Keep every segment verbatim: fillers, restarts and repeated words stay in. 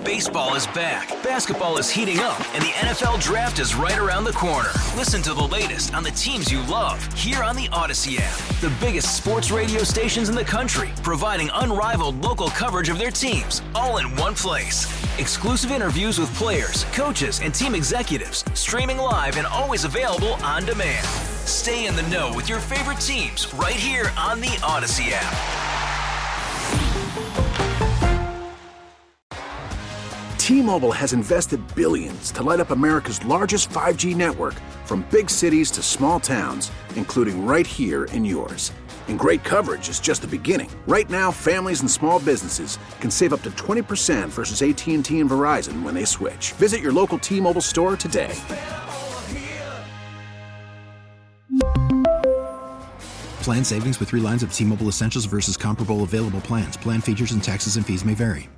Baseball is back, basketball is heating up, and the N F L Draft is right around the corner. Listen to the latest on the teams you love here on the Odyssey app. The biggest sports radio stations in the country, providing unrivaled local coverage of their teams, all in one place. Exclusive interviews with players, coaches, and team executives, streaming live and always available on demand. Stay in the know with your favorite teams right here on the Odyssey app. T-Mobile has invested billions to light up America's largest five G network, from big cities to small towns, including right here in yours. And great coverage is just the beginning. Right now, families and small businesses can save up to twenty percent versus A T and T and Verizon when they switch. Visit your local T-Mobile store today. Plan savings with three lines of T-Mobile Essentials versus comparable available plans. Plan features and taxes and fees may vary.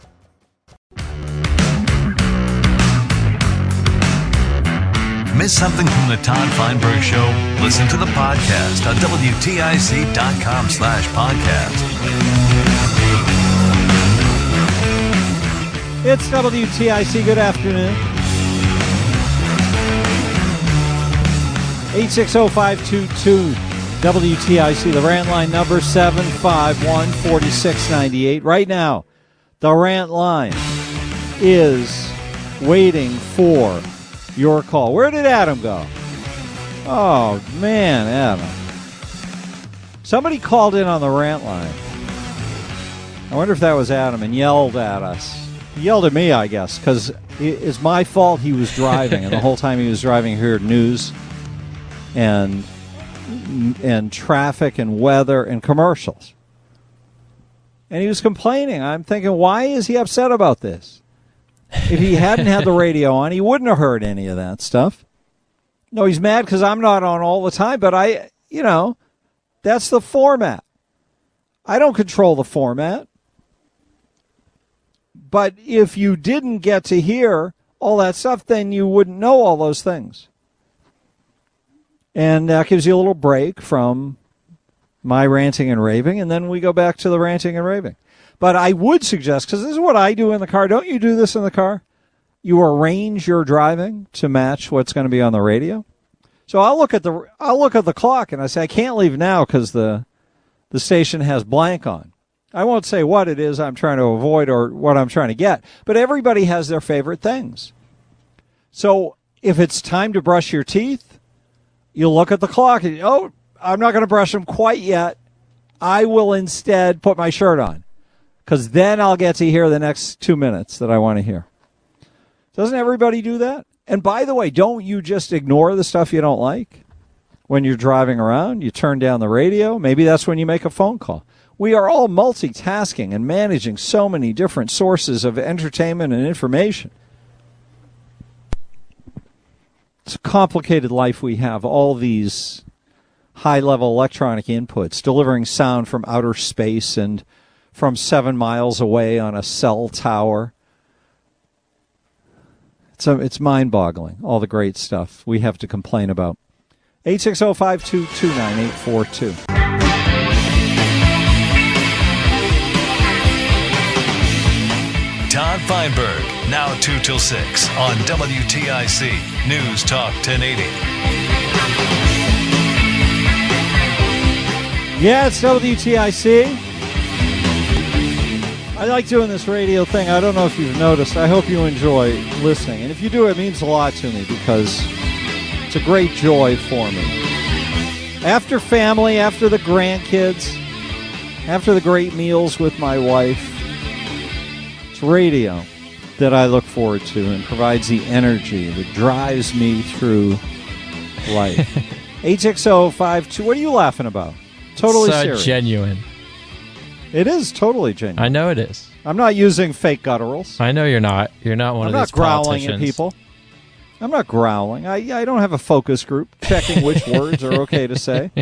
Miss something from the Todd Feinberg Show? Listen to the podcast on W T I C dot com slash podcast. It's W T I C. Good afternoon. eight six zero, five two two, W T I C. The rant line number seven five one, four six nine eight. Right now, the rant line is waiting for your call. Where did Adam go? Oh, man, Adam. Somebody called in on the rant line. I wonder if that was Adam and yelled at us. He yelled at me, I guess, because it's my fault he was driving, and the whole time he was driving, he heard news and, and traffic and weather and commercials. And he was complaining. I'm thinking, why is he upset about this? If he hadn't had the radio on, he wouldn't have heard any of that stuff. No, he's mad because I'm not on all the time, but I, you know, that's the format. I don't control the format. But if you didn't get to hear all that stuff, then you wouldn't know all those things. And that gives you a little break from my ranting and raving, and then we go back to the ranting and raving. But I would suggest, because this is what I do in the car. Don't you do this in the car? You arrange your driving to match what's going to be on the radio. So I'll look at the I'll look at the clock and I say I can't leave now because the the station has blank on. I won't say what it is I'm trying to avoid or what I'm trying to get. But everybody has their favorite things. So if it's time to brush your teeth, you look at the clock and oh, I'm not going to brush them quite yet. I will instead put my shirt on. Because then I'll get to hear the next two minutes that I want to hear. Doesn't everybody do that? And by the way, don't you just ignore the stuff you don't like when you're driving around? You turn down the radio. Maybe that's when you make a phone call. We are all multitasking and managing so many different sources of entertainment and information. It's a complicated life we have. All these high-level electronic inputs, delivering sound from outer space and from seven miles away on a cell tower. It's, a, it's mind-boggling, all the great stuff we have to complain about. eight six zero, five two two, nine eight four two. Todd Feinberg, now two till six on W T I C News Talk ten eighty. Yeah, it's W T I C. I like doing this radio thing. I don't know if you've noticed. I hope you enjoy listening. And if you do, it means a lot to me because it's a great joy for me. After family, after the grandkids, after the great meals with my wife, it's radio that I look forward to and provides the energy that drives me through life. eight six zero, five two. What are you laughing about? Totally so serious. Genuine. It is totally genuine. I know it is. I'm not using fake gutturals. I know you're not. You're not one I'm of these politicians. I'm not growling politicians. at people. I'm not growling. I I don't have a focus group checking which words are okay to say.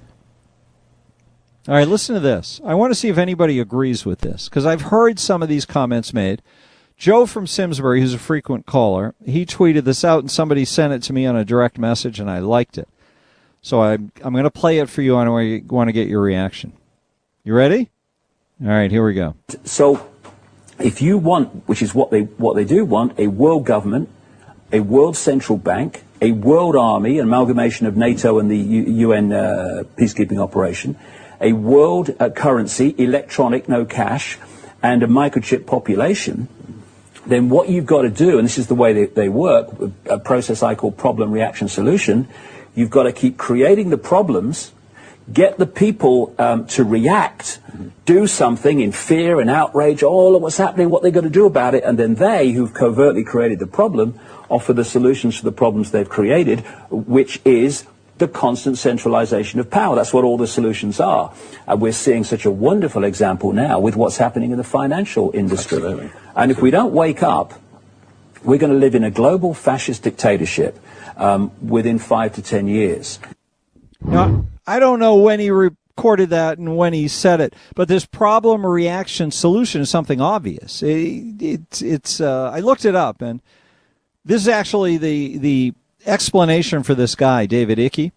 All right, listen to this. I want to see if anybody agrees with this, because I've heard some of these comments made. Joe from Simsbury, who's a frequent caller, he tweeted this out, and somebody sent it to me on a direct message, and I liked it. So I'm, I'm going to play it for you, and I want to get your reaction. You ready? All right, here we go. So if you want, which is what they what they do want, a world government, a world central bank, a world army, an amalgamation of NATO and the U N uh, peacekeeping operation, a world uh, currency, electronic, no cash, and a microchip population, then what you've got to do, and this is the way they, they work, a process I call problem, reaction, solution, you've got to keep creating the problems, get the people um, to react, do something in fear and outrage, oh, look what's happening, what they're going to do about it, and then they, who've covertly created the problem, offer the solutions to the problems they've created, which is the constant centralization of power. That's what all the solutions are. And we're seeing such a wonderful example now with what's happening in the financial industry. Absolutely. And if we don't wake up, we're going to live in a global fascist dictatorship um, within five to ten years. Now, I don't know when he recorded that and when he said it, but this problem, reaction, solution is something obvious. It, it, it's. Uh, I looked it up, and this is actually the the explanation for this guy, David Icke.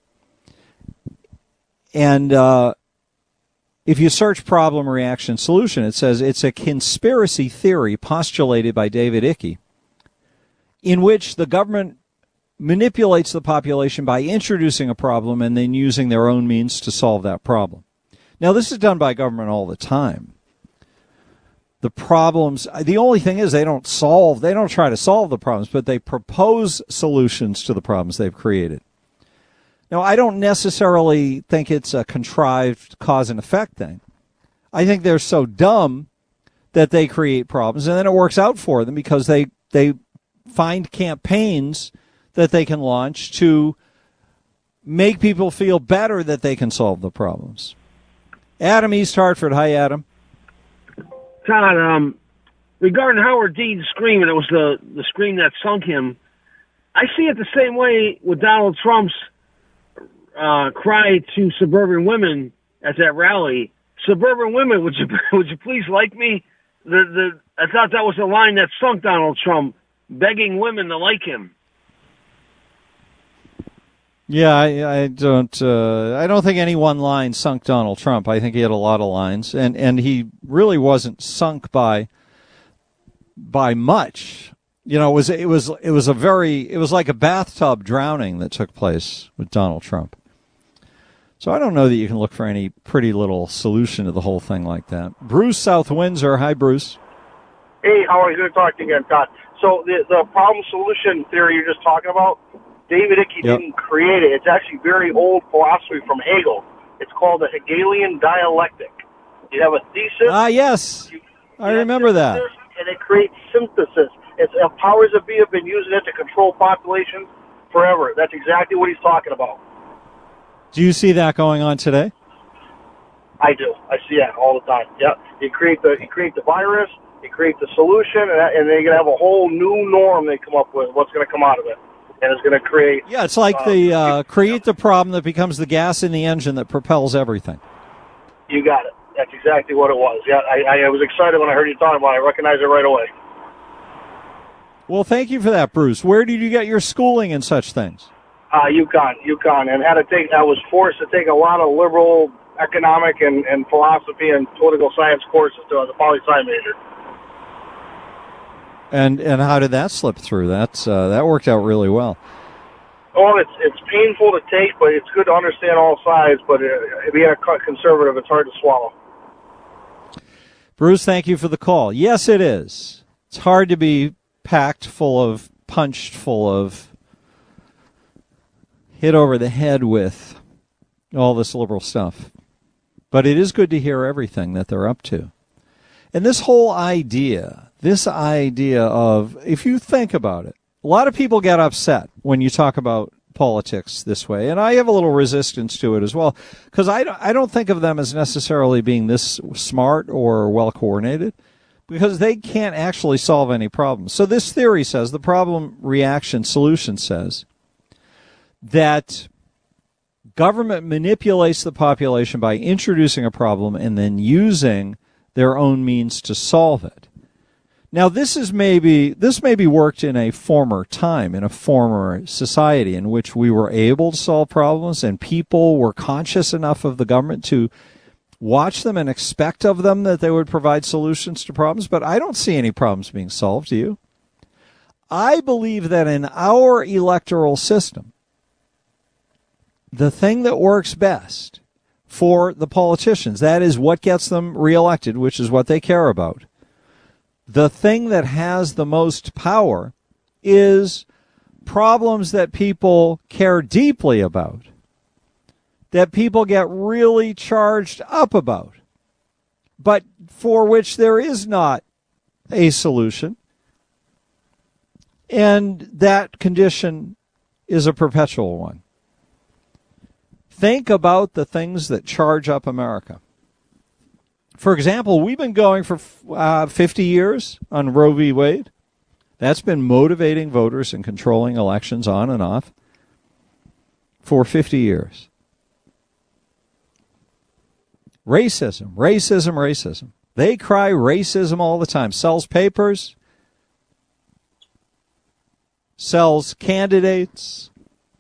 And uh, if you search problem, reaction, solution, it says it's a conspiracy theory postulated by David Icke in which the government manipulates the population by introducing a problem and then using their own means to solve that problem. Now, this is done by government all the time. The problems, the only thing is they don't solve, they don't try to solve the problems, but they propose solutions to the problems they've created. Now, I don't necessarily think it's a contrived cause and effect thing. I think they're so dumb that they create problems, and then it works out for them because they, they find campaigns that they can launch to make people feel better that they can solve the problems. Adam, East Hartford. Hi, Adam. Todd, um, regarding Howard Dean's scream, and it was the, the scream that sunk him, I see it the same way with Donald Trump's uh, cry to suburban women at that rally. Suburban women, would you would you please like me? The the I thought that was the line that sunk Donald Trump, begging women to like him. Yeah, I, I don't. Uh, I don't think any one line sunk Donald Trump. I think he had a lot of lines, and, and he really wasn't sunk by by much. You know, it was it was it was a very it was like a bathtub drowning that took place with Donald Trump. So I don't know that you can look for any pretty little solution to the whole thing like that. Bruce, South Windsor. Hi, Bruce. Hey, how are you? Good to talk to you again, Todd. So the the problem solution theory you're just talking about, David Icke yep. didn't create it. It's actually very old philosophy from Hegel. It's called the Hegelian dialectic. You have a thesis. Ah, yes. You, I remember that. And it creates synthesis. It's uh, powers that be have been using it to control populations forever. That's exactly what he's talking about. Do you see that going on today? I do. I see that all the time. Yeah. You create the you create the virus, you create the solution, and, and they're going to have a whole new norm they come up with. What's going to come out of it? And it's going to create... Yeah, it's like uh, the uh, create the problem that becomes the gas in the engine that propels everything. You got it. That's exactly what it was. Yeah, I, I was excited when I heard you talking about it. I recognized it right away. Well, thank you for that, Bruce. Where did you get your schooling in such things? Uh, UConn, UConn. And had to take, I was forced to take a lot of liberal economic and, and philosophy and political science courses to, as a poli-sci major. And and how did that slip through? That's uh, that worked out really well. Well, it's it's painful to take, but it's good to understand all sides. But uh, being a conservative, it's hard to swallow. Bruce, thank you for the call. Yes, it is. It's hard to be packed full of, punched full of, hit over the head with all this liberal stuff. But it is good to hear everything that they're up to. And this whole idea, this idea of, if you think about it, a lot of people get upset when you talk about politics this way, and I have a little resistance to it as well, because I, I don't think of them as necessarily being this smart or well-coordinated, because they can't actually solve any problems. So this theory says, the problem reaction solution says, that government manipulates the population by introducing a problem and then using their own means to solve it. Now, this is maybe this maybe worked in a former time, in a former society in which we were able to solve problems and people were conscious enough of the government to watch them and expect of them that they would provide solutions to problems, but I don't see any problems being solved, do you? I believe that in our electoral system, the thing that works best for the politicians, that is what gets them reelected, which is what they care about. The thing that has the most power is problems that people care deeply about, that people get really charged up about, but for which there is not a solution. And that condition is a perpetual one. Think about the things that charge up America. For example, we've been going for uh, fifty years on Roe v. Wade. That's been motivating voters and controlling elections on and off for fifty years. Racism, racism, racism. They cry racism all the time. Sells papers, sells candidates,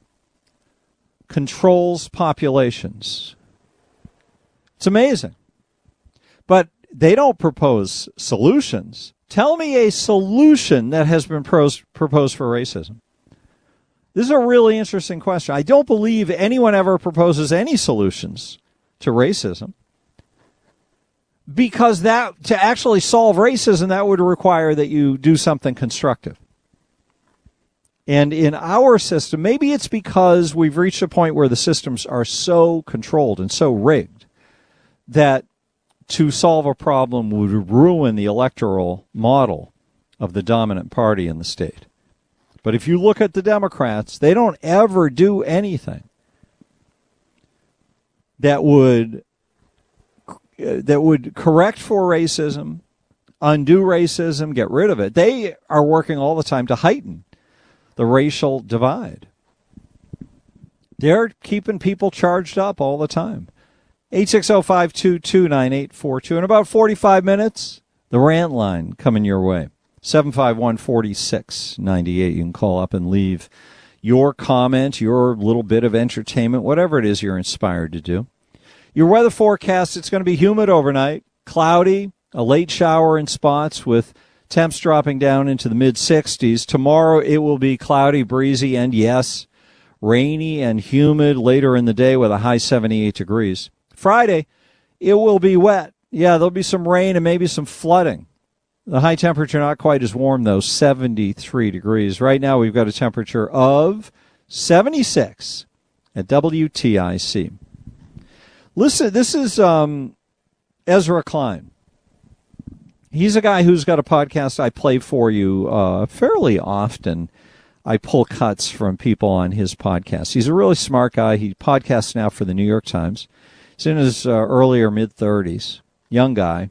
controls populations. It's amazing. But they don't propose solutions. Tell me a solution that has been pros- proposed for racism. This is a really interesting question. I don't believe anyone ever proposes any solutions to racism, because that to actually solve racism, that would require that you do something constructive. And in our system, maybe it's because we've reached a point where the systems are so controlled and so rigged that to solve a problem would ruin the electoral model of the dominant party in the state. But if you look at the Democrats, they don't ever do anything that would that would correct for racism, undo racism, get rid of it. They are working all the time to heighten the racial divide. They're keeping people charged up all the time. eight six zero, five two two, nine eight four two. In about forty-five minutes, the rant line coming your way. seven five one, four six nine eight. You can call up and leave your comment, your little bit of entertainment, whatever it is you're inspired to do. Your weather forecast, it's going to be humid overnight, cloudy, a late shower in spots with temps dropping down into the mid sixties. Tomorrow it will be cloudy, breezy, and yes, rainy and humid later in the day with a high seventy-eight degrees. Friday, it will be wet. Yeah, there'll be some rain and maybe some flooding. The high temperature not quite as warm, though, seventy-three degrees. Right now we've got a temperature of seventy-six at W T I C. Listen, this is um, Ezra Klein. He's a guy who's got a podcast I play for you uh, fairly often. I pull cuts from people on his podcast. He's a really smart guy. He podcasts now for the New York Times. He's in his uh, early or mid-thirties. Young guy.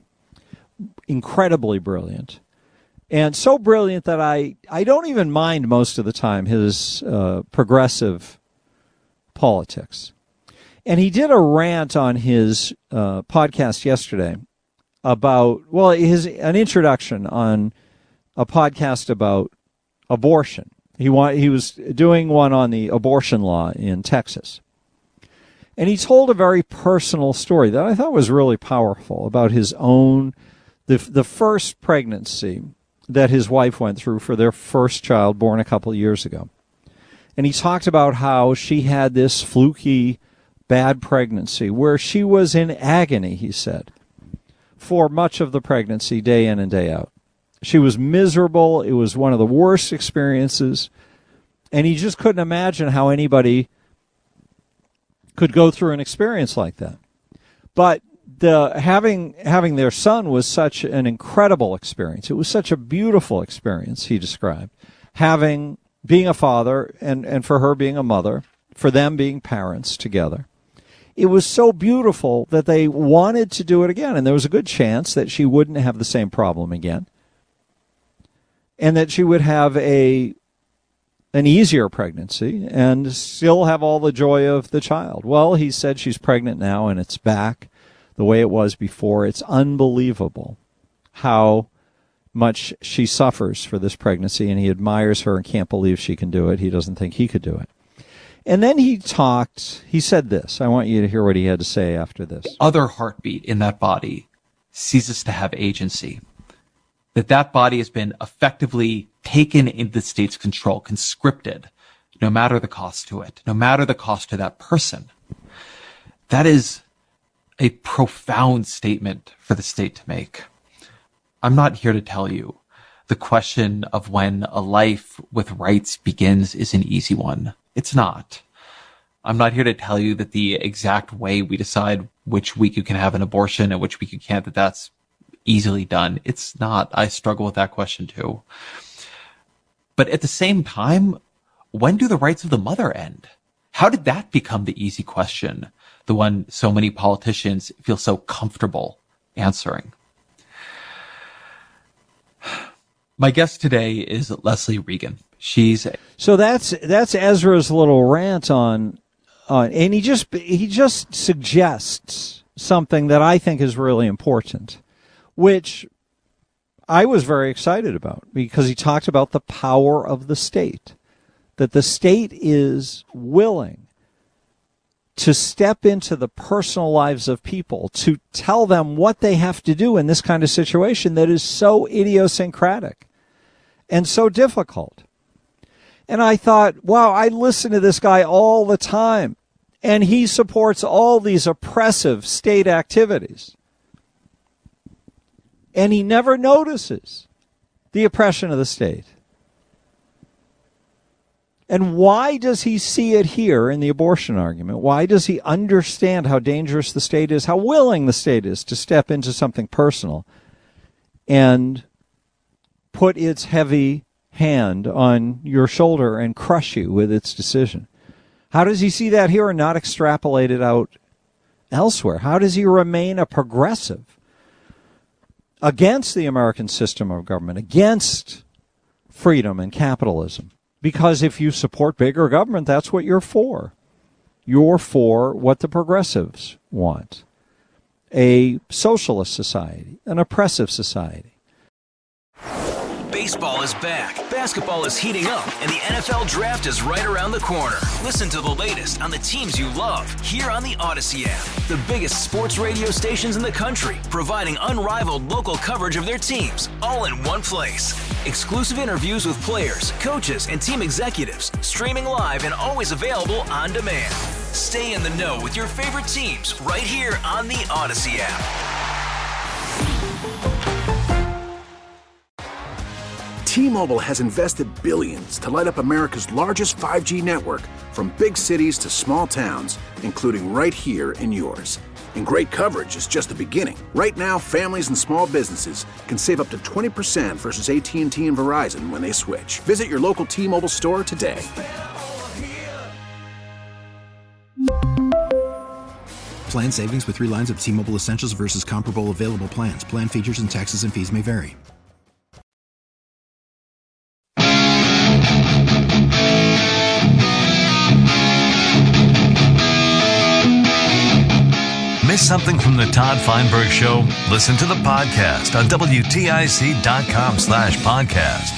Incredibly brilliant. And so brilliant that I, I don't even mind most of the time his uh, progressive politics. And he did a rant on his uh, podcast yesterday about, well, his an introduction on a podcast about abortion. He wa- he was doing one on the abortion law in Texas. And he told a very personal story that I thought was really powerful about his own, the the first pregnancy that his wife went through for their first child born a couple of years ago. And he talked about how she had this fluky, bad pregnancy where she was in agony, he said, for much of the pregnancy, day in and day out. She was miserable. It was one of the worst experiences. And he just couldn't imagine how anybody could go through an experience like that. But the having having their son was such an incredible experience. It was such a beautiful experience, he described. Having, being a father, and, and for her being a mother, for them being parents together. It was so beautiful that they wanted to do it again, and there was a good chance that she wouldn't have the same problem again, and that she would have a an easier pregnancy and still have all the joy of the child. Well, he said she's pregnant now, and it's back the way it was before. It's unbelievable how much she suffers for this pregnancy, and he admires her and can't believe she can do it. He doesn't think he could do it. And then he talked, he said this. I want you to hear what he had to say after this. Other heartbeat in that body ceases to have agency. That that body has been effectively taken into the state's control, conscripted, no matter the cost to it, no matter the cost to that person. That is a profound statement for the state to make. I'm not here to tell you the question of when a life with rights begins is an easy one. It's not. I'm not here to tell you that the exact way we decide which week you can have an abortion and which week you can't, that that's easily done. It's not. I struggle with that question too. But at the same time, when do the rights of the mother end? How did that become the easy question? The one so many politicians feel so comfortable answering. My guest today is Leslie Regan. She's so that's that's Ezra's little rant on, on, and he just he just suggests something that I think is really important, which I was very excited about because he talked about the power of the state, that the state is willing to step into the personal lives of people, to tell them what they have to do in this kind of situation that is so idiosyncratic and so difficult. And I thought, wow, I listen to this guy all the time, and he supports all these oppressive state activities. And he never notices the oppression of the state. And why does he see it here in the abortion argument? Why does he understand how dangerous the state is, how willing the state is to step into something personal and put its heavy hand on your shoulder and crush you with its decision? How does he see that here and not extrapolate it out elsewhere? How does he remain a progressive against the American system of government, against freedom and capitalism? Because if you support bigger government, that's what you're for. You're for what the progressives want. A socialist society, an oppressive society. Baseball is back, basketball is heating up, and the N F L Draft is right around the corner. Listen to the latest on the teams you love here on the Odyssey app. The biggest sports radio stations in the country, providing unrivaled local coverage of their teams, all in one place. Exclusive interviews with players, coaches, and team executives, streaming live and always available on demand. Stay in the know with your favorite teams right here on the Odyssey app. T-Mobile has invested billions to light up America's largest five G network, from big cities to small towns, including right here in yours. And great coverage is just the beginning. Right now, families and small businesses can save up to twenty percent versus A T and T and Verizon when they switch. Visit your local T-Mobile store today. Plan savings with three lines of T-Mobile Essentials versus comparable available plans. Plan features and taxes and fees may vary. Miss something from the Todd Feinberg Show? Listen to the podcast on W T I C dot com slash podcast.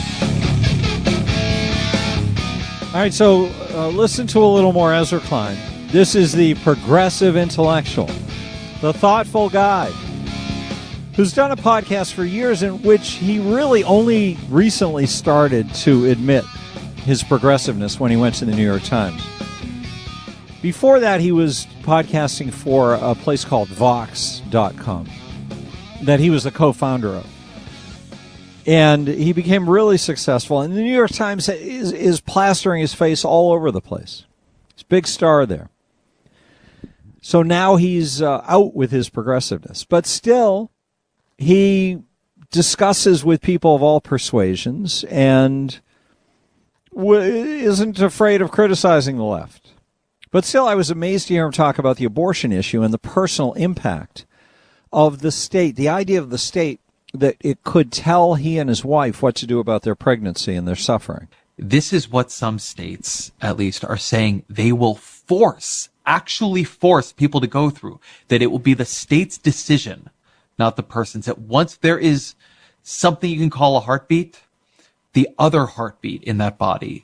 All right, so uh, listen to a little more Ezra Klein. This is the progressive intellectual, the thoughtful guy, who's done a podcast for years in which he really only recently started to admit his progressiveness when he went to the New York Times. Before that, he was podcasting for a place called Vox dot com that he was the co-founder of. And he became really successful. And the New York Times is, is plastering his face all over the place. He's a big star there. So now he's uh, out with his progressiveness. But still, he discusses with people of all persuasions and w- isn't afraid of criticizing the left. But still, I was amazed to hear him talk about the abortion issue and the personal impact of the state, the idea of the state that it could tell he and his wife what to do about their pregnancy and their suffering. This is what some states, at least, are saying they will force, actually force people to go through, that it will be the state's decision, not the person's. That once there is something you can call a heartbeat, the other heartbeat in that body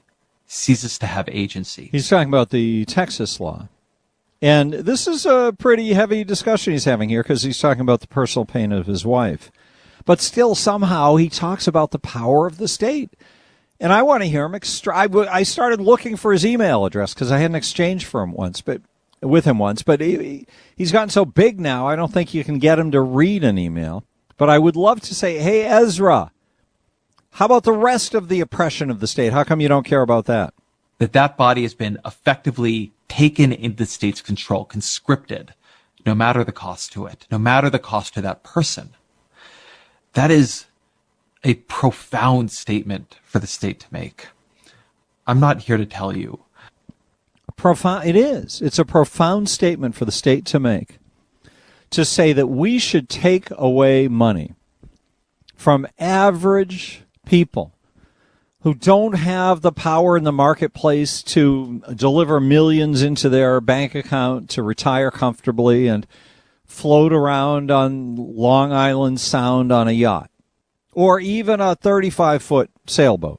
ceases to have agency. He's talking about the Texas law. And this is a pretty heavy discussion he's having here because he's talking about the personal pain of his wife. But still, somehow, he talks about the power of the state. And I want to hear him. Extra- I, w- I started looking for his email address because I had an exchange for him once, but with him once. But he, he's gotten so big now, I don't think you can get him to read an email. But I would love to say, hey, Ezra, how about the rest of the oppression of the state? How come you don't care about that? That that body has been effectively taken into the state's control, conscripted, no matter the cost to it, no matter the cost to that person. That is a profound statement for the state to make. I'm not here to tell you. Profound. It is. It's a profound statement for the state to make, to say that we should take away money from average people who don't have the power in the marketplace to deliver millions into their bank account to retire comfortably and float around on Long Island Sound on a yacht or even a thirty-five foot sailboat.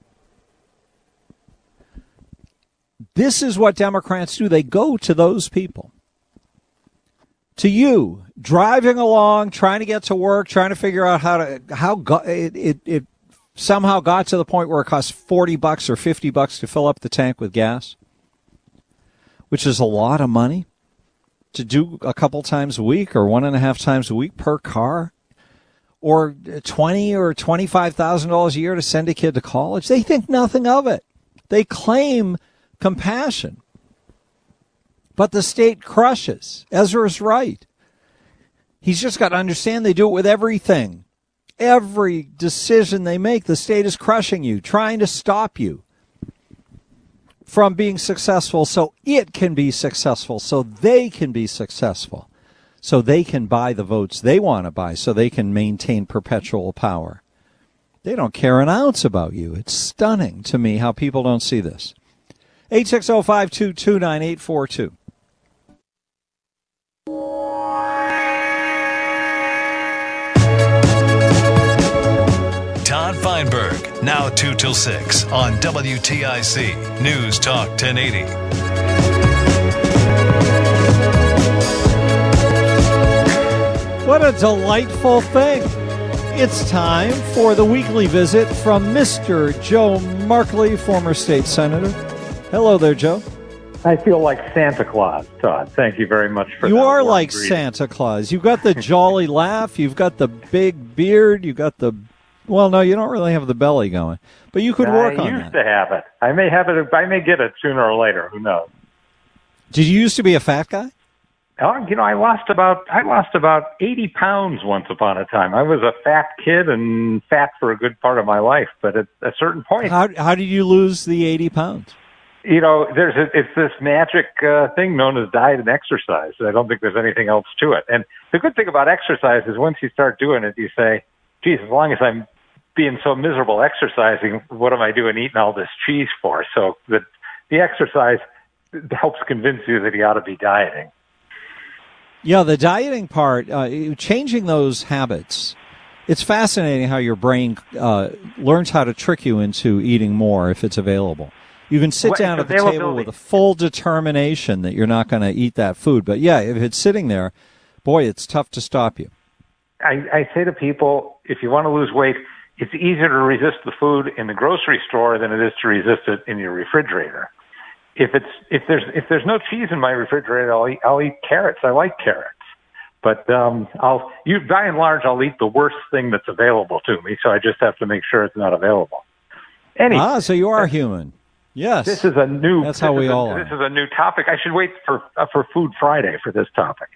This is what Democrats do. They go to those people. To you, driving along, trying to get to work, trying to figure out how to, how go, it, it, it somehow got to the point where it costs forty bucks or fifty bucks to fill up the tank with gas, which is a lot of money to do a couple times a week or one and a half times a week per car, or twenty or twenty-five thousand dollars a year to send a kid to college. They think nothing of it. They claim compassion, but the state crushes. Ezra's right. He's just got to understand they do it with everything. Every decision they make, the state is crushing you, trying to stop you from being successful so it can be successful, so they can be successful, so they can buy the votes they want to buy, so they can maintain perpetual power. They don't care an ounce about you. It's stunning to me how people don't see this. eight six zero, five two two, nine eight four two. Todd Feinberg, now two till six on W T I C News Talk ten eighty. What a delightful thing. It's time for the weekly visit from Mister Joe Markley, former state senator. Hello there, Joe. I feel like Santa Claus, Todd. Thank you very much for you that. You are like greeting. Santa Claus. You've got the jolly laugh. You've got the big beard. You've got the... Well, no, you don't really have the belly going. But you could work I on that. I used to have it. I may have it. I may get it sooner or later. Who knows? Did you used to be a fat guy? Oh, you know, I lost about I lost about eighty pounds once upon a time. I was a fat kid and fat for a good part of my life. But at a certain point... How, how did you lose the eighty pounds? You know, there's a, it's this magic uh, thing known as diet and exercise. I don't think there's anything else to it. And the good thing about exercise is once you start doing it, you say, geez, as long as I'm being so miserable exercising, what am I doing eating all this cheese for? So the, the exercise helps convince you that you ought to be dieting. Yeah, the dieting part, uh, changing those habits. It's fascinating how your brain uh, learns how to trick you into eating more if it's available. You can sit Well, down at the table with a full determination that you're not going to eat that food. But, yeah, if it's sitting there, boy, it's tough to stop you. I, I say to people, if you want to lose weight, it's easier to resist the food in the grocery store than it is to resist it in your refrigerator. If it's if there's if there's no cheese in my refrigerator, I'll eat, I'll eat carrots. I like carrots. But um, I'll, you, by and large, I'll eat the worst thing that's available to me, so I just have to make sure it's not available. Anyway, ah, so you are human. Yes. This is a new. That's how we a, all are. This is a new topic. I should wait for uh, for Food Friday for this topic.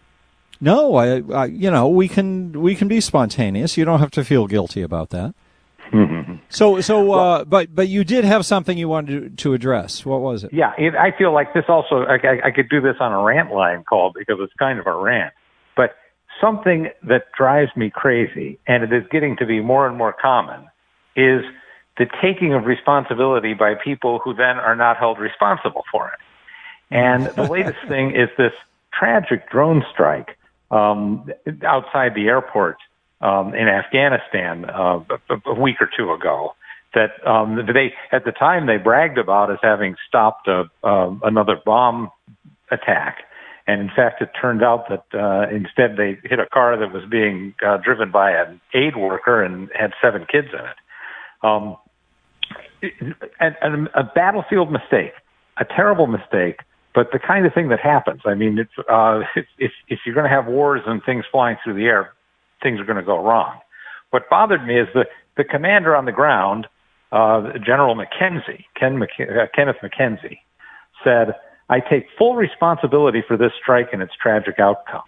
No, I, I, you know, we can we can be spontaneous. You don't have to feel guilty about that. Mm-hmm. So, so, uh, but but you did have something you wanted to, to address. What was it? Yeah, it, I feel like this also. I, I, I could do this on a rant line call because it's kind of a rant. But something that drives me crazy, and it is getting to be more and more common, is the taking of responsibility by people who then are not held responsible for it. And the latest thing is this tragic drone strike um, outside the airport um, in Afghanistan uh, a, a week or two ago. that um, they at the time they bragged about as having stopped a, uh, another bomb attack. And in fact, it turned out that uh, instead they hit a car that was being uh, driven by an aid worker and had seven kids in it. Um, and, and a battlefield mistake, a terrible mistake, but the kind of thing that happens. I mean, it's, uh, if, if you're going to have wars and things flying through the air, things are going to go wrong. What bothered me is the, the commander on the ground, uh, General McKenzie, Ken Mc, uh, Kenneth McKenzie, said, "I take full responsibility for this strike and its tragic outcome."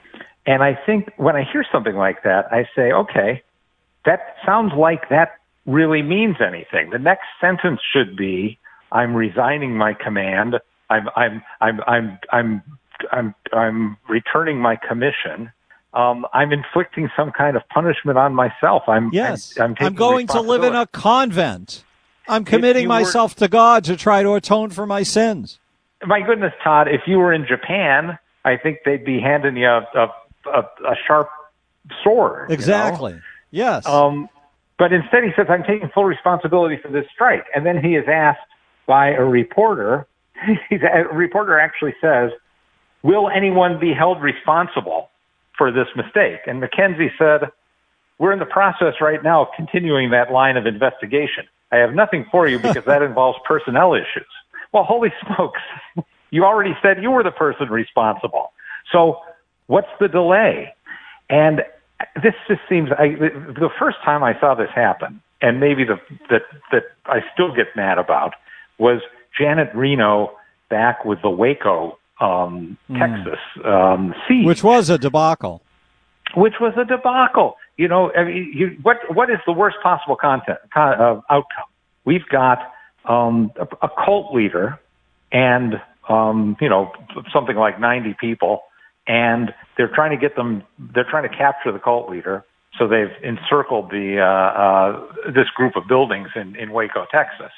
And I think when I hear something like that, I say, okay, that sounds like that really means anything. The next sentence should be, "I'm resigning my command. I'm, I'm, I'm, I'm, I'm, I'm, I'm returning my commission. Um, I'm inflicting some kind of punishment on myself. I'm, yes, I'm, I'm, taking I'm going to live in a convent. I'm committing myself were, to God to try to atone for my sins." My goodness, Todd, if you were in Japan, I think they'd be handing you a, a, a, a sharp sword. Exactly. You know? Yes. Um, but instead he says, "I'm taking full responsibility for this strike." And then he is asked by a reporter, he's, a reporter actually says, "Will anyone be held responsible for this mistake?" And McKenzie said, "We're in the process right now of continuing that line of investigation. I have nothing for you because that involves personnel issues." Well, holy smokes, you already said you were the person responsible. So what's the delay? And this just seems, I, the first time I saw this happen, and maybe the that that I still get mad about, was Janet Reno back with the Waco, um, mm. Texas um, siege. Which was a debacle. Which was a debacle. You know, I mean, you, what what is the worst possible content con, uh, outcome? We've got Um, a, a cult leader and, um, you know, something like ninety people, and they're trying to get them, they're trying to capture the cult leader. So they've encircled the, uh, uh, this group of buildings in, in Waco, Texas.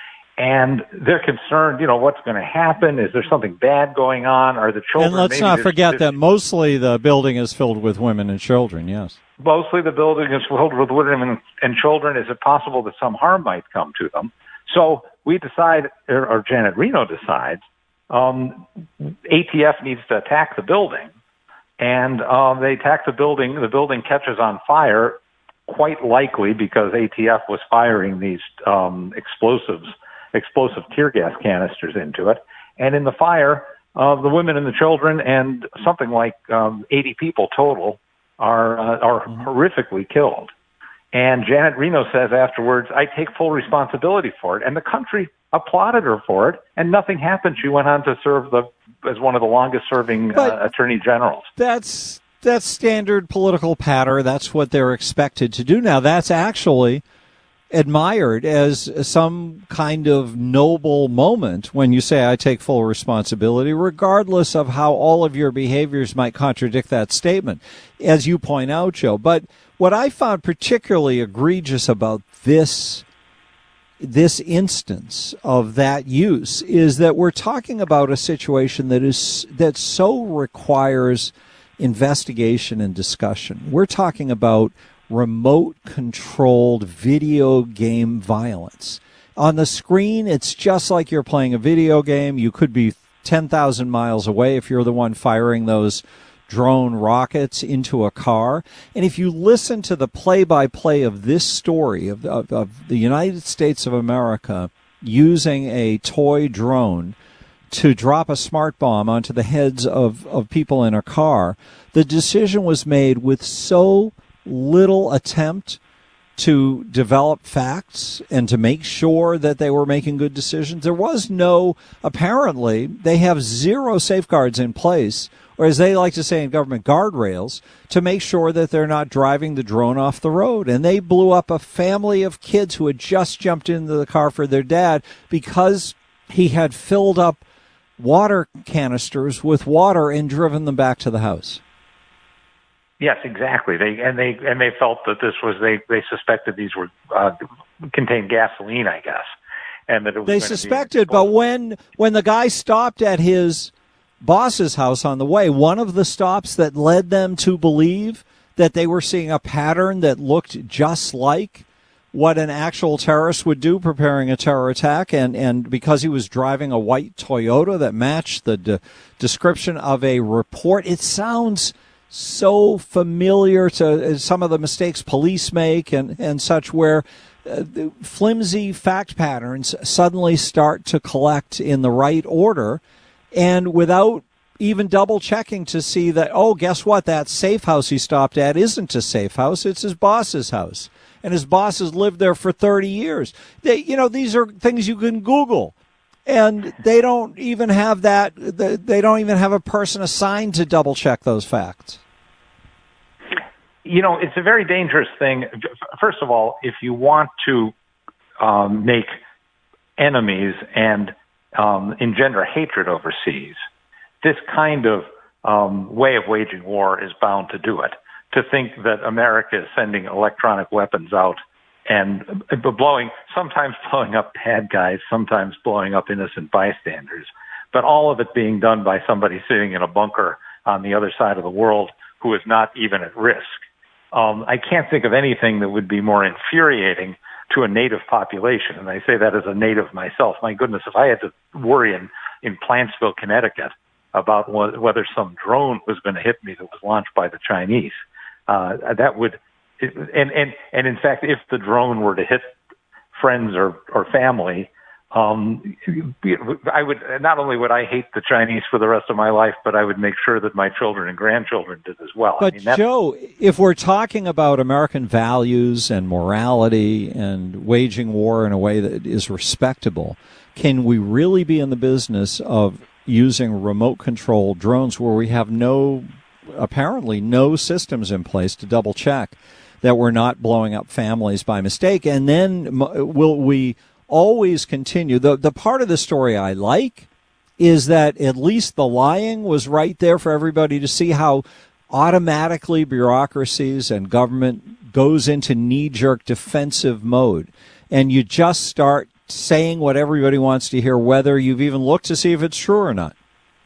And they're concerned, you know, what's going to happen? Is there something bad going on? Are the children? And let's not forget that mostly the building is filled with women and children, yes. Mostly the building is filled with women and children. Is it possible that some harm might come to them? So we decide, or, or Janet Reno decides, um, A T F needs to attack the building. And um, they attack the building. The building catches on fire, quite likely because A T F was firing these um, explosives, explosive tear gas canisters into it. And in the fire, uh, the women and the children and something like um, eighty people total are, uh, are mm-hmm. horrifically killed. And Janet Reno says afterwards, "I take full responsibility for it." And the country applauded her for it, and nothing happened. She went on to serve the as one of the longest-serving uh, attorney generals. That's that's standard political patter. That's what they're expected to do now. That's actually admired as some kind of noble moment when you say, "I take full responsibility," regardless of how all of your behaviors might contradict that statement, as you point out, Joe. But what I found particularly egregious about this this instance of that use is that we're talking about a situation that is that so requires investigation and discussion. We're talking about remote-controlled video game violence. On the screen, it's just like you're playing a video game. You could be ten thousand miles away if you're the one firing those drone rockets into a car. And if you listen to the play-by-play of this story of, of, of the United States of America using a toy drone to drop a smart bomb onto the heads of, of people in a car, the decision was made with so little attempt to develop facts and to make sure that they were making good decisions. There was no, apparently, they have zero safeguards in place, or as they like to say in government, guardrails, to make sure that they're not driving the drone off the road. And they blew up a family of kids who had just jumped into the car for their dad because he had filled up water canisters with water and driven them back to the house. Yes, exactly. They and they and they felt that this was they they suspected these were uh, contained gasoline, I guess, and that it was they suspected. But when when the guy stopped at his boss's house on the way, one of the stops that led them to believe that they were seeing a pattern that looked just like what an actual terrorist would do preparing a terror attack. And, and because he was driving a white Toyota that matched the de- description of a report, it sounds so familiar to some of the mistakes police make and, and such, where uh, flimsy fact patterns suddenly start to collect in the right order, and without even double checking to see that, oh, guess what? That safe house he stopped at isn't a safe house. It's his boss's house. And his boss has lived there for thirty years. They, you know, these are things you can Google. And they don't even have that. They don't even have a person assigned to double check those facts. You know, it's a very dangerous thing. First of all, if you want to um, make enemies and um, engender hatred overseas, this kind of um, way of waging war is bound to do it. To think that America is sending electronic weapons out and blowing, sometimes blowing up bad guys, sometimes blowing up innocent bystanders, but all of it being done by somebody sitting in a bunker on the other side of the world who is not even at risk. Um, I can't think of anything that would be more infuriating to a native population, and I say that as a native myself. My goodness, if I had to worry in, in Plantsville, Connecticut, about whether some drone was going to hit me that was launched by the Chinese, uh, that would, and, and, and in fact, if the drone were to hit friends or, or family, um, I would, not only would I hate the Chinese for the rest of my life, but I would make sure that my children and grandchildren did as well. But I mean, Joe, if we're talking about American values and morality and waging war in a way that is respectable, can we really be in the business of using remote control drones where we have no, apparently no systems in place to double check that we're not blowing up families by mistake? And then will we always continue? The, the part of the story I like is that at least the lying was right there for everybody to see, how automatically bureaucracies and government goes into knee-jerk defensive mode. And you just start saying what everybody wants to hear, whether you've even looked to see if it's true or not.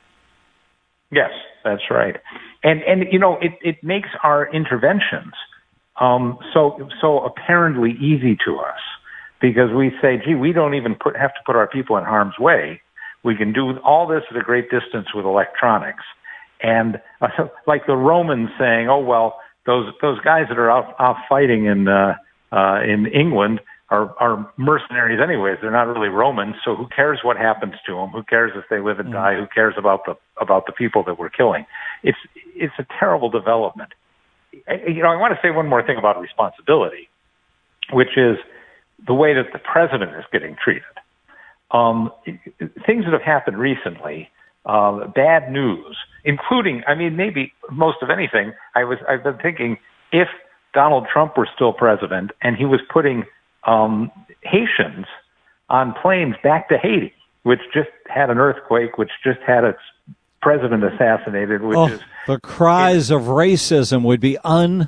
Yes, that's right. And, and you know, it, it makes our interventions um, so so apparently easy to us, because we say, gee, we don't even put, have to put our people in harm's way. We can do all this at a great distance with electronics. And uh, like the Romans saying, oh, well, those those guys that are out, out fighting in uh, uh, in England Are, are mercenaries anyways. They're not really Romans, so who cares what happens to them? Who cares if they live and die? Who cares about the about the people that we're killing? It's it's a terrible development. You know, I want to say one more thing about responsibility, which is the way that the president is getting treated. Um, things that have happened recently, uh, bad news, including, I mean, maybe most of anything. I was I've been thinking, if Donald Trump were still president and he was putting Um, Haitians on planes back to Haiti, which just had an earthquake, which just had its president assassinated, which oh, is... The cries it, of racism would be un,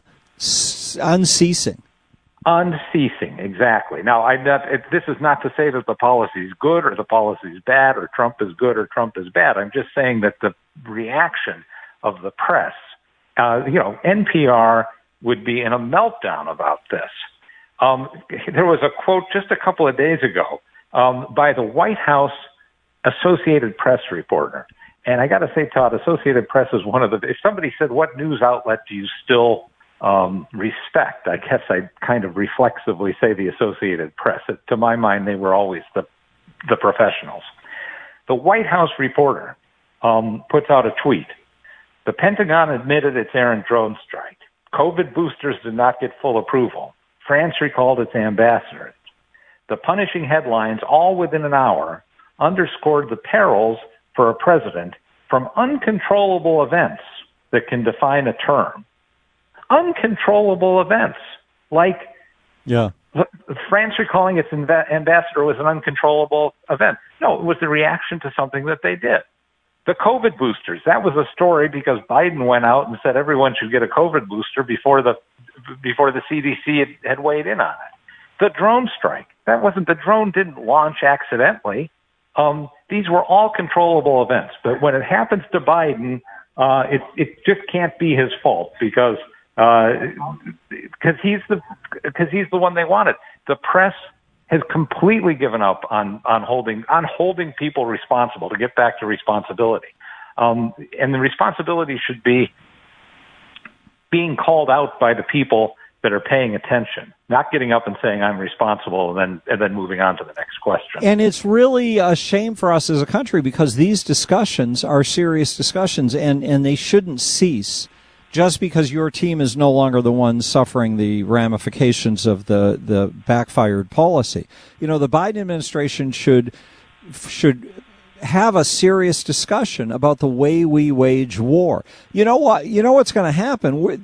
unceasing. Unceasing, exactly. Now, I not, it, this is not to say that the policy is good or the policy is bad or Trump is good or Trump is bad. I'm just saying that the reaction of the press, uh, you know, N P R would be in a meltdown about this. Um, there was a quote just a couple of days ago um, by the White House Associated Press reporter. And I got to say, Todd, Associated Press is one of the, if somebody said, what news outlet do you still um, respect? I guess I'd kind of reflexively say the Associated Press. It, to my mind, they were always the, the professionals. The White House reporter um, puts out a tweet. The Pentagon admitted its errant drone strike. COVID boosters did not get full approval. France recalled its ambassadors. The punishing headlines, all within an hour, underscored the perils for a president from uncontrollable events that can define a term. Uncontrollable events, like yeah. France recalling its inv- ambassador was an uncontrollable event. No, it was the reaction to something that they did. The COVID boosters, that was a story because Biden went out and said everyone should get a COVID booster before the before the C D C had, had weighed in on it. The drone strike, that wasn't, the drone didn't launch accidentally. Um, these were all controllable events. But when it happens to Biden, uh, it, it just can't be his fault because because uh, he's the because he's the one they wanted. The press has completely given up on on holding on holding people responsible. To get back to responsibility, um, and the responsibility should be being called out by the people that are paying attention, not getting up and saying I'm responsible and then and then moving on to the next question. And it's really a shame for us as a country because these discussions are serious discussions and, and they shouldn't cease just because your team is no longer the one suffering the ramifications of the, the backfired policy. You know, the Biden administration should should have a serious discussion about the way we wage war. You know what? You know what's going to happen? We're,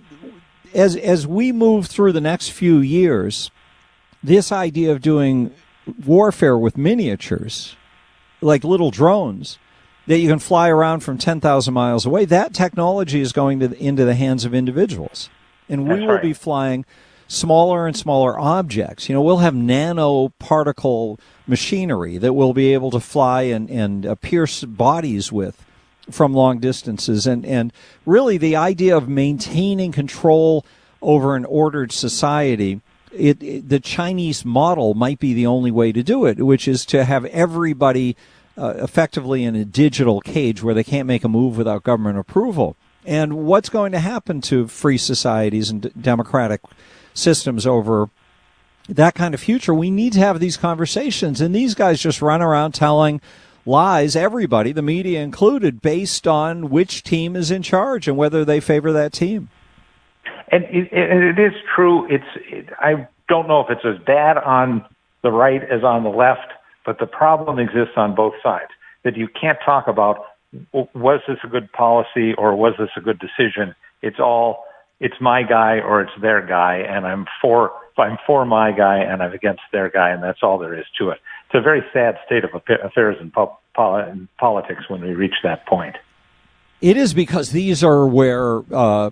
As as we move through the next few years, this idea of doing warfare with miniatures, like little drones, that you can fly around from ten thousand miles away, that technology is going to into the hands of individuals. And we That's will right. be flying smaller and smaller objects. You know, we'll have nanoparticle machinery that we'll be able to fly and, and uh, pierce bodies with from long distances. And, and really the idea of maintaining control over an ordered society, it, it, the Chinese model might be the only way to do it, which is to have everybody uh, effectively in a digital cage where they can't make a move without government approval. And what's going to happen to free societies and d- democratic systems over that kind of future? We need to have these conversations. And these guys just run around telling lies, everybody, the media included, based on which team is in charge and whether they favor that team. And it, it, it is true. It's it, I don't know if it's as bad on the right as on the left, but the problem exists on both sides, that you can't talk about, was this a good policy or was this a good decision? It's all, it's my guy or it's their guy, and I'm for, I'm for my guy and I'm against their guy, and that's all there is to it. It's a very sad state of affairs in, po- in politics when we reach that point. It is, because these are where uh,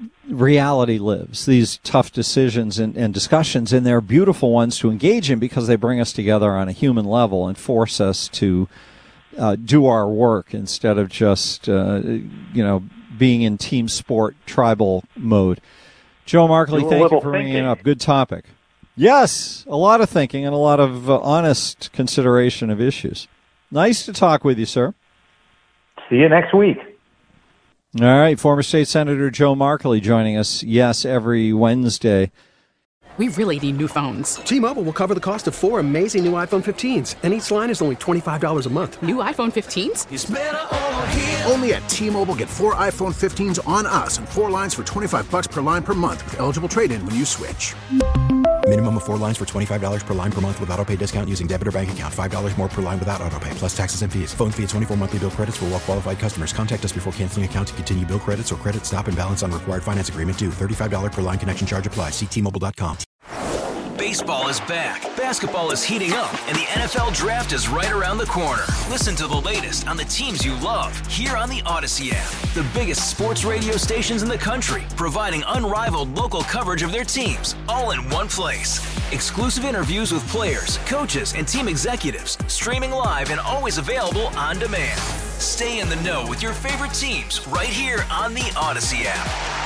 reality lives, these tough decisions and, and discussions, and they're beautiful ones to engage in because they bring us together on a human level and force us to uh, do our work instead of just, uh, you know, being in team sport, tribal mode. Joe Markley, Do a thank you little for bringing it thinking. up. Good topic. Yes, a lot of thinking and a lot of uh, honest consideration of issues. Nice to talk with you, sir. See you next week. All right, former State Senator Joe Markley joining us, yes, every Wednesday. We really need new phones. T-Mobile will cover the cost of four amazing new iPhone fifteens, and each line is only twenty-five dollars a month. New iPhone fifteens? It's better over here. Only at T-Mobile, get four iPhone fifteens on us and four lines for twenty-five bucks per line per month with eligible trade-in when you switch. Minimum of four lines for twenty-five dollars per line per month with autopay discount using debit or bank account. five dollars more per line without autopay, plus taxes and fees. Phone fee at twenty-four monthly bill credits for well-qualified customers. Contact us before canceling account to continue bill credits or credit stop and balance on required finance agreement due. thirty-five dollars per line connection charge applies. See T Mobile dot com. Baseball is back, basketball is heating up, and the N F L Draft is right around the corner. Listen to the latest on the teams you love here on the Odyssey app. The biggest sports radio stations in the country, providing unrivaled local coverage of their teams, all in one place. Exclusive interviews with players, coaches, and team executives, streaming live and always available on demand. Stay in the know with your favorite teams right here on the Odyssey app.